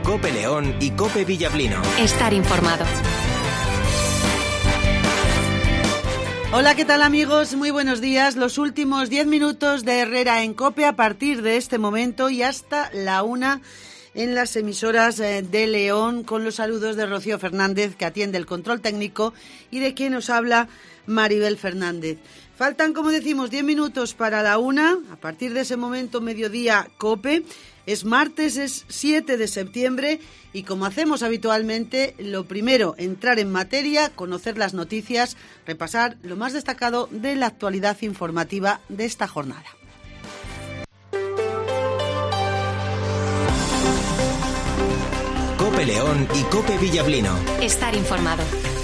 COPE León y COPE Villablino. Estar informado. Hola, ¿qué tal amigos? Muy buenos días. Los últimos 10 minutos de Herrera en COPE a partir de este momento y hasta la 1 en las emisoras de León, con los saludos de Rocío Fernández, que atiende el control técnico, y de quien nos habla Maribel Fernández. Faltan, como decimos, 10 minutos para la 1. A partir de ese momento, mediodía COPE. Es martes, es 7 de septiembre y, como hacemos habitualmente, lo primero, entrar en materia, conocer las noticias, repasar lo más destacado de la actualidad informativa de esta jornada. COPE León y COPE Villablino. Estar informado.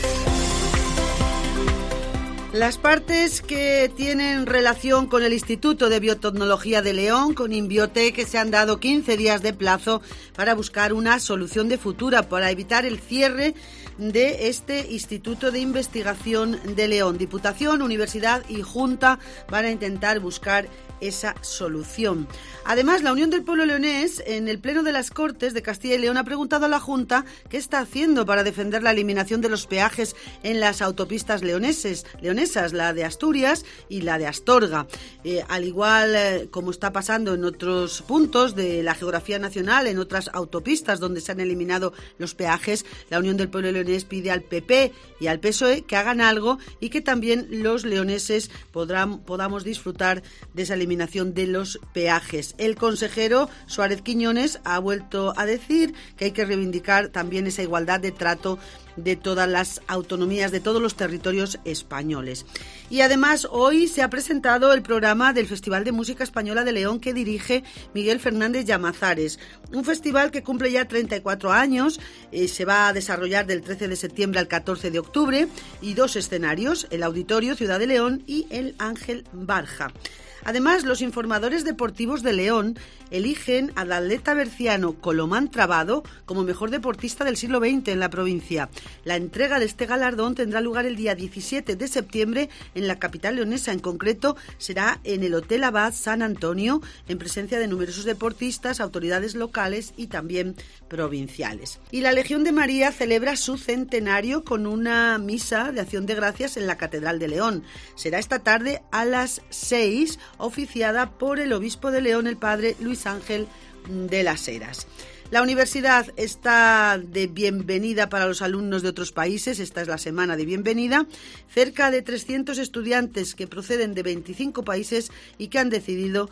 Las partes que tienen relación con el Instituto de Biotecnología de León, con Inbiotec, se han dado 15 días de plazo para buscar una solución de futura para evitar el cierre de este Instituto de Investigación de León. Diputación, Universidad y Junta van a intentar buscar esa solución. Además, la Unión del Pueblo Leonés, en el Pleno de las Cortes de Castilla y León, ha preguntado a la Junta qué está haciendo para defender la eliminación de los peajes en las autopistas leonesas, la de Asturias y la de Astorga. Al igual como está pasando en otros puntos de la geografía nacional, en otras autopistas donde se han eliminado los peajes, la Unión del Pueblo Leonés pide al PP y al PSOE que hagan algo y que también los leoneses podamos disfrutar de esa eliminación de los peajes. El consejero Suárez Quiñones ha vuelto a decir que hay que reivindicar también esa igualdad de trato de todas las autonomías, de todos los territorios españoles. Y además hoy se ha presentado el programa del Festival de Música Española de León, que dirige Miguel Fernández Llamazares. Un festival que cumple ya 34 años, se va a desarrollar del 13 de septiembre al 14 de octubre y 2 escenarios, el Auditorio Ciudad de León y el Ángel Barja. Además, los informadores deportivos de León eligen al atleta berciano Colomán Trabado como mejor deportista del siglo XX en la provincia. La entrega de este galardón tendrá lugar el día 17 de septiembre en la capital leonesa. En concreto, será en el Hotel Abad San Antonio, en presencia de numerosos deportistas, autoridades locales y también provinciales. Y la Legión de María celebra su centenario con una misa de acción de gracias en la Catedral de León. Será esta tarde a las 6, oficiada por el obispo de León, el padre Luis Ángel de las Heras. La universidad está de bienvenida para los alumnos de otros países. Esta es la semana de bienvenida. Cerca de 300 estudiantes que proceden de 25 países y que han decidido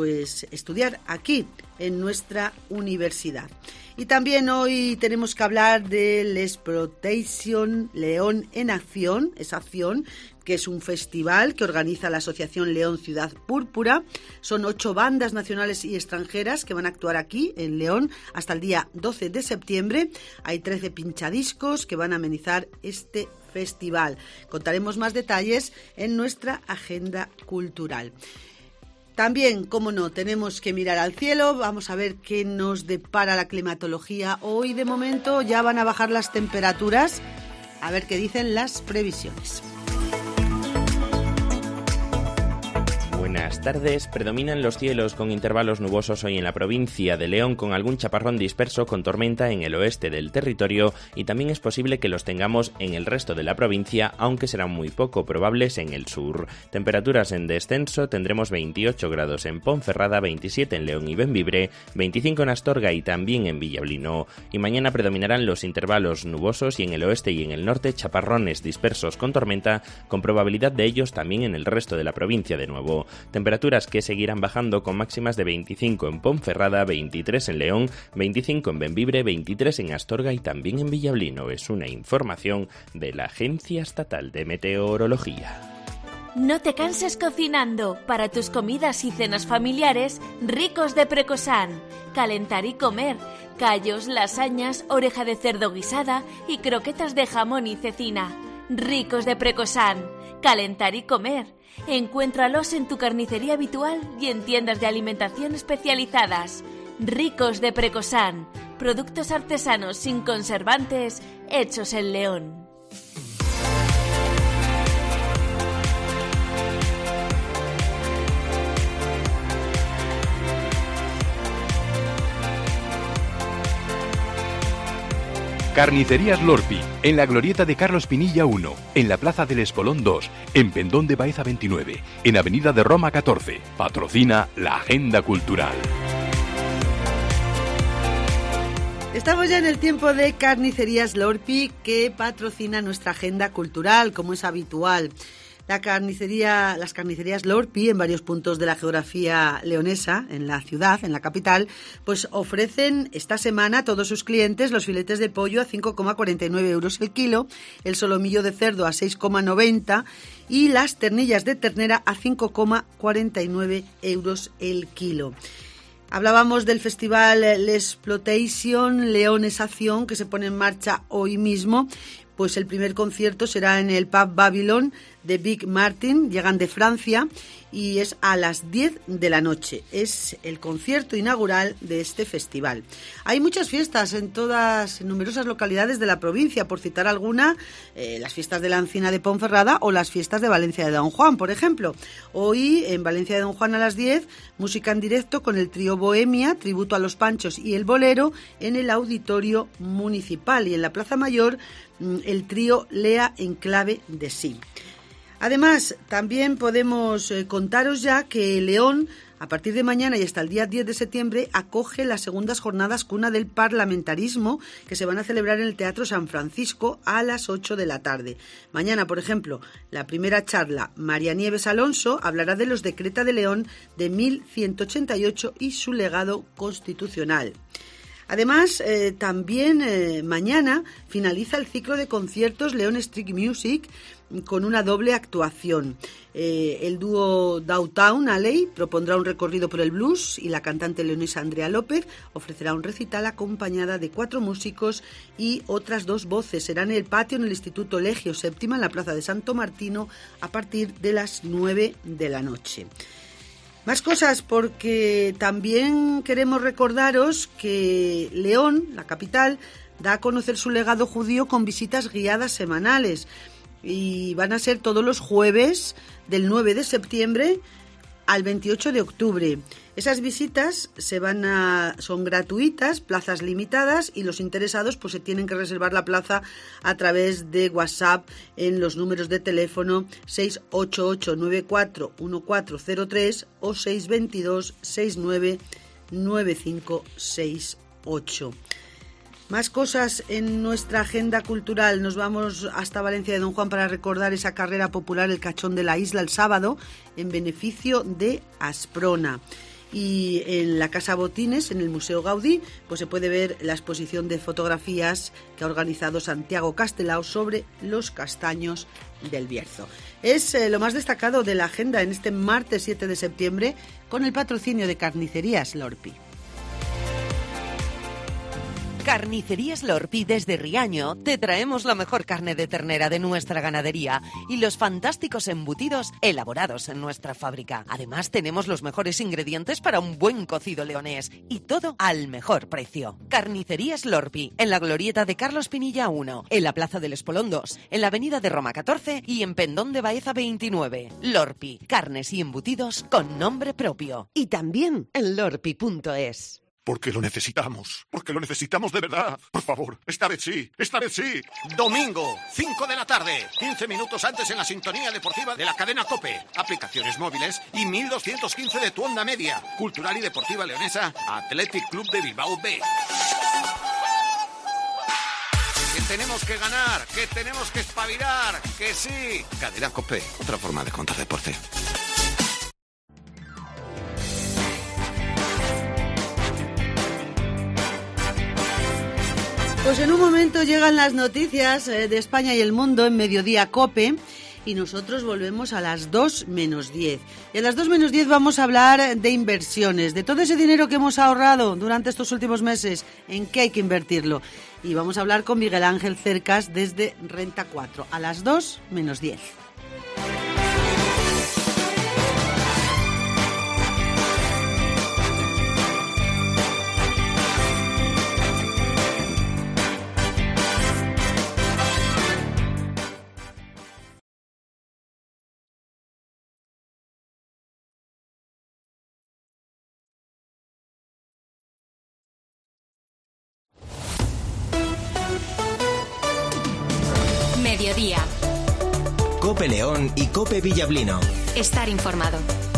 estudiar aquí en nuestra universidad. Y también hoy tenemos que hablar del Exploitation León en Acción, esa acción que es un festival que organiza la Asociación León Ciudad Púrpura. Son 8 bandas nacionales y extranjeras que van a actuar aquí en León hasta el día 12 de septiembre. Hay 13 pinchadiscos que van a amenizar este festival. Contaremos más detalles en nuestra agenda cultural. También, como no, tenemos que mirar al cielo. Vamos a ver qué nos depara la climatología. Hoy, de momento, ya van a bajar las temperaturas. A ver qué dicen las previsiones. Buenas tardes. Predominan los cielos con intervalos nubosos hoy en la provincia de León, con algún chaparrón disperso con tormenta en el oeste del territorio, y también es posible que los tengamos en el resto de la provincia, aunque serán muy poco probables en el sur. Temperaturas en descenso: tendremos 28 grados en Ponferrada, 27 en León y Bembibre, 25 en Astorga y también en Villablino. Y mañana predominarán los intervalos nubosos y en el oeste y en el norte chaparrones dispersos con tormenta, con probabilidad de ellos también en el resto de la provincia de nuevo. Temperaturas que seguirán bajando con máximas de 25 en Ponferrada, 23 en León, 25 en Bembibre, 23 en Astorga y también en Villablino. Es una información de la Agencia Estatal de Meteorología. No te canses cocinando. Para tus comidas y cenas familiares, Ricos de Precosán. Calentar y comer. Callos, lasañas, oreja de cerdo guisada y croquetas de jamón y cecina. Ricos de Precosán. Calentar y comer. Encuéntralos en tu carnicería habitual y en tiendas de alimentación especializadas. Ricos de Precosán. Productos artesanos sin conservantes, hechos en León. Carnicerías Lorpi, en la glorieta de Carlos Pinilla 1, en la Plaza del Espolón 2, en Pendón de Baeza 29, en Avenida de Roma 14. Patrocina la Agenda Cultural. Estamos ya en el tiempo de Carnicerías Lorpi, que patrocina nuestra agenda cultural, como es habitual. Las carnicerías Lorpi, en varios puntos de la geografía leonesa, en la ciudad, en la capital, pues ofrecen esta semana a todos sus clientes los filetes de pollo a 5,49 euros el kilo, el solomillo de cerdo a 6,90 y las ternillas de ternera a 5,49 euros el kilo. Hablábamos del festival L'Exploitation Leonesación, que se pone en marcha hoy mismo. Pues el primer concierto será en el pub Babylon de Big Martin, llegan de Francia y es a las 10 de la noche. Es el concierto inaugural de este festival. Hay muchas fiestas en numerosas localidades de la provincia, por citar alguna, las fiestas de la Encina de Ponferrada o las fiestas de Valencia de Don Juan, por ejemplo. Hoy en Valencia de Don Juan a las 10, música en directo con el trío Bohemia, tributo a los Panchos y el Bolero en el Auditorio Municipal, y en la Plaza Mayor el trío Lea en clave de sí. Además, también podemos contaros ya que León, a partir de mañana y hasta el día 10 de septiembre, acoge las segundas jornadas Cuna del Parlamentarismo, que se van a celebrar en el Teatro San Francisco a las 8 de la tarde. Mañana, por ejemplo, la primera charla, María Nieves Alonso, hablará de los Decreta de León de 1188 y su legado constitucional. Además, también mañana finaliza el ciclo de conciertos León Street Music con una doble actuación. El dúo Downtown Alley propondrá un recorrido por el blues y la cantante leonesa Andrea López ofrecerá un recital acompañada de 4 músicos y otras 2 voces. Será en el patio en el Instituto Legio Séptima, en la Plaza de Santo Martino, a partir de las 9 de la noche. Más cosas, porque también queremos recordaros que León, la capital, da a conocer su legado judío con visitas guiadas semanales y van a ser todos los jueves del 9 de septiembre al 28 de octubre. Esas visitas son gratuitas, plazas limitadas, y los interesados pues se tienen que reservar la plaza a través de WhatsApp en los números de teléfono 688941403 o 622699568. Más cosas en nuestra agenda cultural. Nos vamos hasta Valencia de Don Juan para recordar esa carrera popular, el Cachón de la Isla, el sábado, en beneficio de Asprona. Y en la Casa Botines, en el Museo Gaudí, pues se puede ver la exposición de fotografías que ha organizado Santiago Castelao sobre los castaños del Bierzo. Es lo más destacado de la agenda en este martes 7 de septiembre, con el patrocinio de Carnicerías Lorpi. Carnicerías Lorpi desde Riaño te traemos la mejor carne de ternera de nuestra ganadería y los fantásticos embutidos elaborados en nuestra fábrica. Además tenemos los mejores ingredientes para un buen cocido leonés y todo al mejor precio. Carnicerías Lorpi, en la glorieta de Carlos Pinilla 1, en la Plaza del Espolón 2, en la Avenida de Roma 14 y en Pendón de Baeza 29. Lorpi, carnes y embutidos con nombre propio. Y también en lorpi.es. Porque lo necesitamos de verdad. Por favor, esta vez sí. Domingo, 5 de la tarde, 15 minutos antes en la sintonía deportiva de la cadena COPE. Aplicaciones móviles y 1215 de tu onda media. Cultural y deportiva leonesa, Athletic Club de Bilbao B. Que tenemos que ganar, que tenemos que espabilar, que sí. Cadena COPE, otra forma de contar deporte. Pues en un momento llegan las noticias de España y el mundo en Mediodía COPE y nosotros volvemos a las 2 menos 10. Y a las 2 menos 10 vamos a hablar de inversiones, de todo ese dinero que hemos ahorrado durante estos últimos meses, en qué hay que invertirlo. Y vamos a hablar con Miguel Ángel Cercas desde Renta 4, a las 2 menos 10. mediodía. COPE León y COPE Villablino. Estar informado.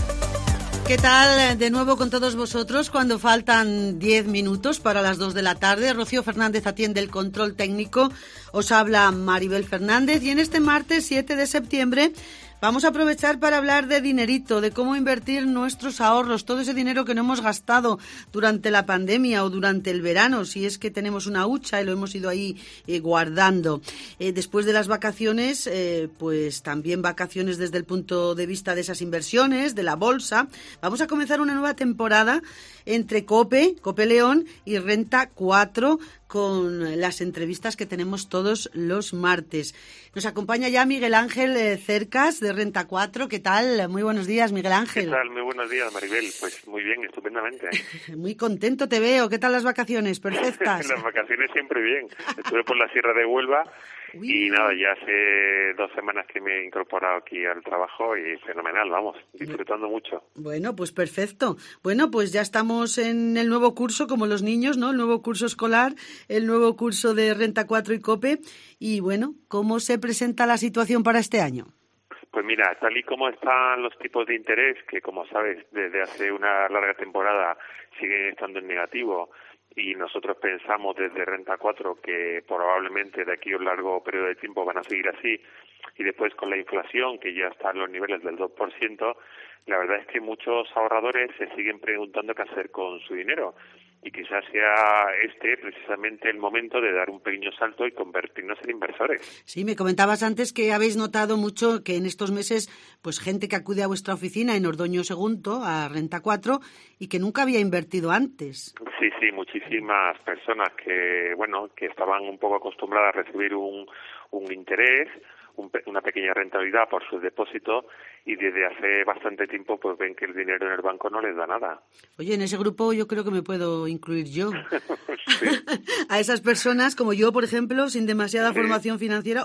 ¿Qué tal? De nuevo con todos vosotros cuando faltan 10 minutos para las 2 de la tarde. Rocío Fernández atiende el control técnico. Os habla Maribel Fernández y en este martes 7 de septiembre vamos a aprovechar para hablar de dinerito, de cómo invertir nuestros ahorros, todo ese dinero que no hemos gastado durante la pandemia o durante el verano, si es que tenemos una hucha y lo hemos ido ahí guardando. Después de las vacaciones, pues también vacaciones desde el punto de vista de esas inversiones, de la bolsa. Vamos a comenzar una nueva temporada entre COPE León y Renta 4, con las entrevistas que tenemos todos los martes. Nos acompaña ya Miguel Ángel Cercas, de Renta 4. ¿Qué tal? Muy buenos días, Miguel Ángel. ¿Qué tal? Muy buenos días, Maribel. Pues muy bien, estupendamente. Muy contento te veo. ¿Qué tal las vacaciones? Perfectas. Las vacaciones siempre bien. Estuve por la Sierra de Huelva. Y nada, ya hace 2 semanas que me he incorporado aquí al trabajo y fenomenal, vamos, disfrutando mucho. Bueno, pues perfecto. Bueno, pues ya estamos en el nuevo curso, como los niños, ¿no? El nuevo curso escolar, el nuevo curso de Renta 4 y COPE. Y bueno, ¿cómo se presenta la situación para este año? Pues mira, tal y como están los tipos de interés, que como sabes, desde hace una larga temporada siguen estando en negativo, y nosotros pensamos desde Renta 4 que probablemente de aquí a un largo periodo de tiempo van a seguir así, y después con la inflación que ya está en los niveles del 2%, la verdad es que muchos ahorradores se siguen preguntando qué hacer con su dinero, y quizás sea precisamente el momento de dar un pequeño salto y convertirnos en inversores. Sí, me comentabas antes que habéis notado mucho que en estos meses, pues gente que acude a vuestra oficina en Ordoño Segundo, a Renta 4, y que nunca había invertido antes. Sí, muchísimas personas que, bueno, que estaban un poco acostumbradas a recibir un interés, una pequeña rentabilidad por su depósito, y desde hace bastante tiempo pues ven que el dinero en el banco no les da nada. Oye, en ese grupo yo creo que me puedo incluir yo. Sí. A esas personas como yo, por ejemplo, sin demasiada formación financiera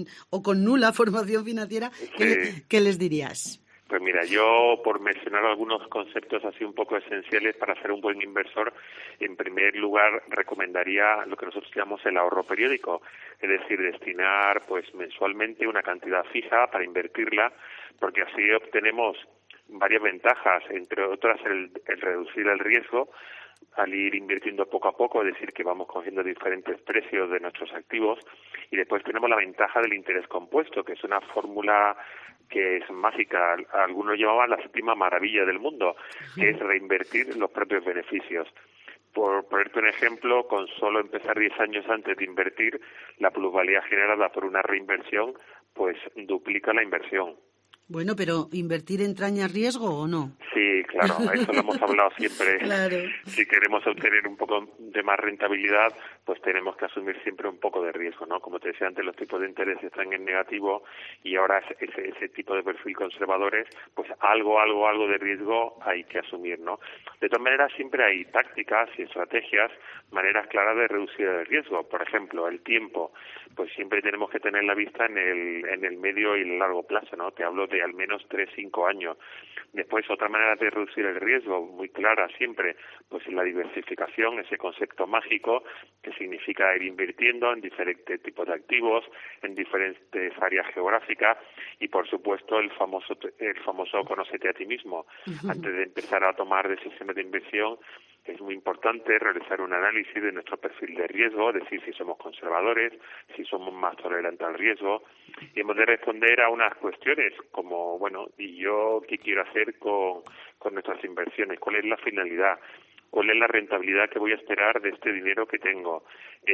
o con nula formación financiera, ¿qué les dirías? Pues mira, yo por mencionar algunos conceptos así un poco esenciales para ser un buen inversor, en primer lugar recomendaría lo que nosotros llamamos el ahorro periódico, es decir, destinar pues mensualmente una cantidad fija para invertirla, porque así obtenemos varias ventajas, entre otras el reducir el riesgo al ir invirtiendo poco a poco, es decir, que vamos cogiendo diferentes precios de nuestros activos, y después tenemos la ventaja del interés compuesto, que es una fórmula que es mágica. Algunos llamaban la séptima maravilla del mundo, que es reinvertir los propios beneficios. Por ponerte un ejemplo, con solo empezar 10 años antes de invertir, la plusvalía generada por una reinversión, pues duplica la inversión. Bueno, pero ¿invertir entraña riesgo o no? Sí, claro, eso lo hemos hablado siempre. Claro. Si queremos obtener un poco de más rentabilidad, pues tenemos que asumir siempre un poco de riesgo, ¿no? Como te decía antes, los tipos de interés están en negativo y ahora ese tipo de perfil conservadores, pues algo de riesgo hay que asumir, ¿no? De todas maneras, siempre hay tácticas y estrategias, maneras claras de reducir el riesgo. Por ejemplo, el tiempo, pues siempre tenemos que tener la vista en el medio y el largo plazo, ¿no? Te hablo de al menos 3-5 años. Después, otra manera de reducir el riesgo, muy clara siempre, pues la diversificación, ese concepto mágico que significa ir invirtiendo en diferentes tipos de activos, en diferentes áreas geográficas, y por supuesto el famoso conócete a ti mismo. Antes de empezar a tomar decisiones de inversión, es muy importante realizar un análisis de nuestro perfil de riesgo, es decir, si somos conservadores, si somos más tolerantes al riesgo, y hemos de responder a unas cuestiones como, bueno, ¿y yo qué quiero hacer con nuestras inversiones? ¿Cuál es la finalidad? ¿Cuál es la rentabilidad que voy a esperar de este dinero que tengo?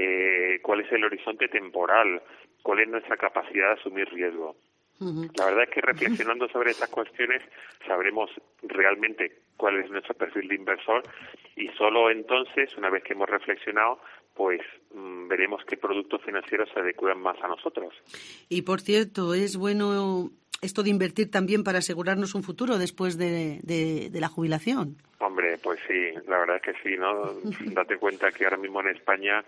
¿Cuál es el horizonte temporal? ¿Cuál es nuestra capacidad de asumir riesgo? La verdad es que reflexionando sobre estas cuestiones sabremos realmente cuál es nuestro perfil de inversor, y solo entonces, una vez que hemos reflexionado, pues veremos qué productos financieros se adecuan más a nosotros. Y por cierto, es bueno esto de invertir también para asegurarnos un futuro después de la jubilación. Hombre, pues sí, la verdad es que sí, ¿no? Date cuenta que ahora mismo en España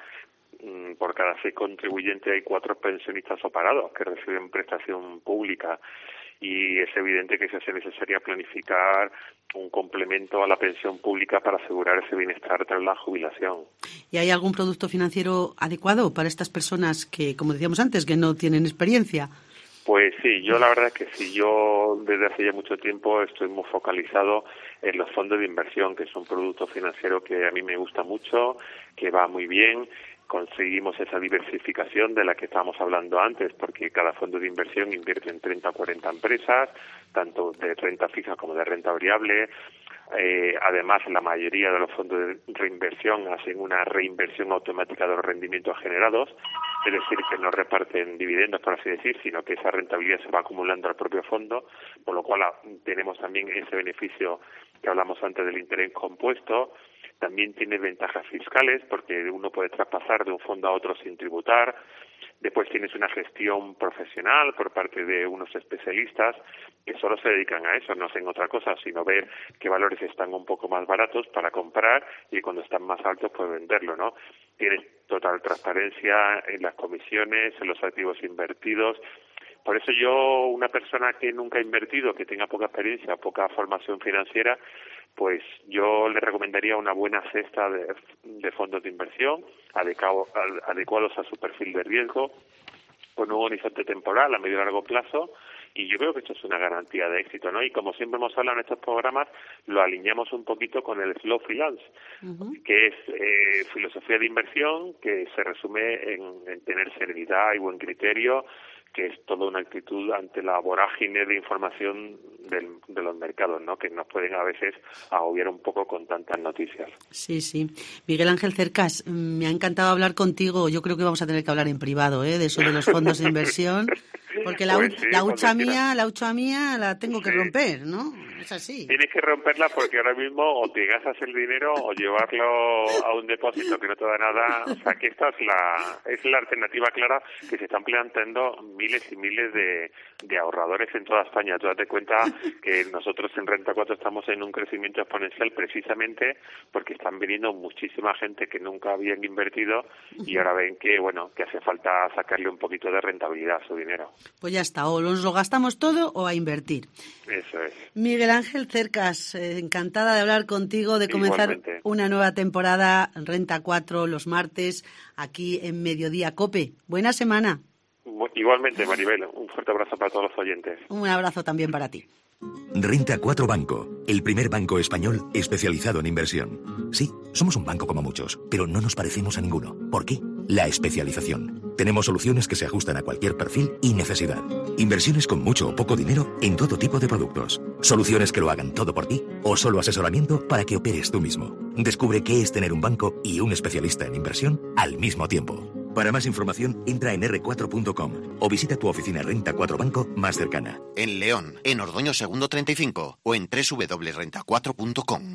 por cada 6 contribuyentes hay 4 pensionistas o parados que reciben prestación pública. y es evidente que se hace necesaria planificar un complemento a la pensión pública para asegurar ese bienestar tras la jubilación. ¿Y hay algún producto financiero adecuado para estas personas que, como decíamos antes, que no tienen experiencia? Pues sí, yo la verdad es que sí, yo desde hace ya mucho tiempo estoy muy focalizado en los fondos de inversión, que es un producto financiero que a mí me gusta mucho, que va muy bien. Conseguimos esa diversificación de la que estábamos hablando antes, porque cada fondo de inversión invierte en 30 o 40 empresas, tanto de renta fija como de renta variable. Además, la mayoría de los fondos de reinversión hacen una reinversión automática de los rendimientos generados, es decir, que no reparten dividendos, por así decir, sino que esa rentabilidad se va acumulando al propio fondo, por lo cual tenemos también ese beneficio que hablamos antes del interés compuesto. También tiene ventajas fiscales porque uno puede traspasar de un fondo a otro sin tributar. Después tienes una gestión profesional por parte de unos especialistas que solo se dedican a eso, no hacen otra cosa, sino ver qué valores están un poco más baratos para comprar y cuando están más altos pues venderlo, ¿no? Tienes total transparencia en las comisiones, en los activos invertidos. Por eso yo, una persona que nunca ha invertido, que tenga poca experiencia, poca formación financiera, pues yo le recomendaría una buena cesta de fondos de inversión adecuados a su perfil de riesgo, con un horizonte temporal a medio y largo plazo, y yo creo que esto es una garantía de éxito, ¿no? Y como siempre hemos hablado en estos programas, lo alineamos un poquito con el Slow Finance, que es filosofía de inversión que se resume en tener serenidad y buen criterio, que es toda una actitud ante la vorágine de información de los mercados, ¿no? Que nos pueden a veces agobiar un poco con tantas noticias. Sí, sí. Miguel Ángel Cercas, me ha encantado hablar contigo. Yo creo que vamos a tener que hablar en privado, de eso de los fondos de inversión, porque la hucha mía la tengo que romper, ¿no? Es así. Tienes que romperla porque ahora mismo o te gastas el dinero o llevarlo a un depósito que no te da nada. O sea, que esta es la alternativa clara que se están planteando miles y miles de ahorradores en toda España. Tú date cuenta que nosotros en Renta 4 estamos en un crecimiento exponencial precisamente porque están viniendo muchísima gente que nunca habían invertido y ahora ven que, bueno, que hace falta sacarle un poquito de rentabilidad a su dinero. Pues ya está, o nos lo gastamos todo o a invertir. Eso es. Miguel Ángel Cercas, encantada de hablar contigo, de comenzar una nueva temporada en Renta 4 los martes aquí en Mediodía COPE. Buena semana. Igualmente, Maribel, un fuerte abrazo para todos los oyentes. Un abrazo también para ti. Renta 4 Banco, el primer banco español especializado en inversión. Sí, somos un banco como muchos, pero no nos parecemos a ninguno. ¿Por qué? La especialización. Tenemos soluciones que se ajustan a cualquier perfil y necesidad. Inversiones con mucho o poco dinero en todo tipo de productos. Soluciones que lo hagan todo por ti o solo asesoramiento para que operes tú mismo. Descubre qué es tener un banco y un especialista en inversión al mismo tiempo. Para más información, entra en r4.com o visita tu oficina Renta 4 Banco más cercana. En León, en Ordoño Segundo 35 o en www.renta4.com.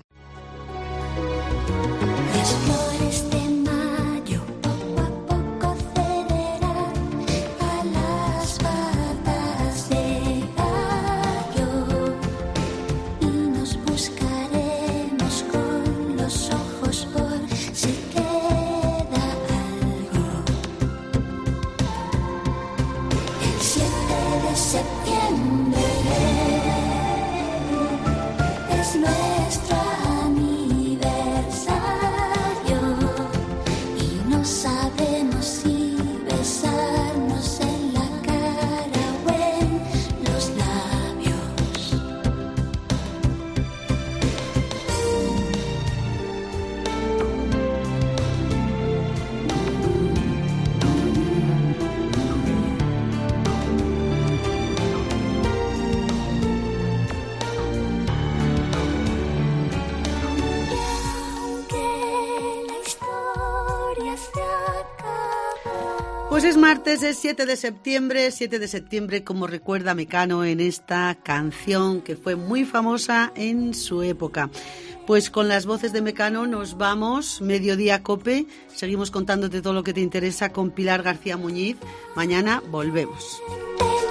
Pues es martes, es 7 de septiembre, como recuerda Mecano en esta canción que fue muy famosa en su época. Pues con las voces de Mecano nos vamos, Mediodía COPE, seguimos contándote todo lo que te interesa con Pilar García Muñiz. Mañana volvemos.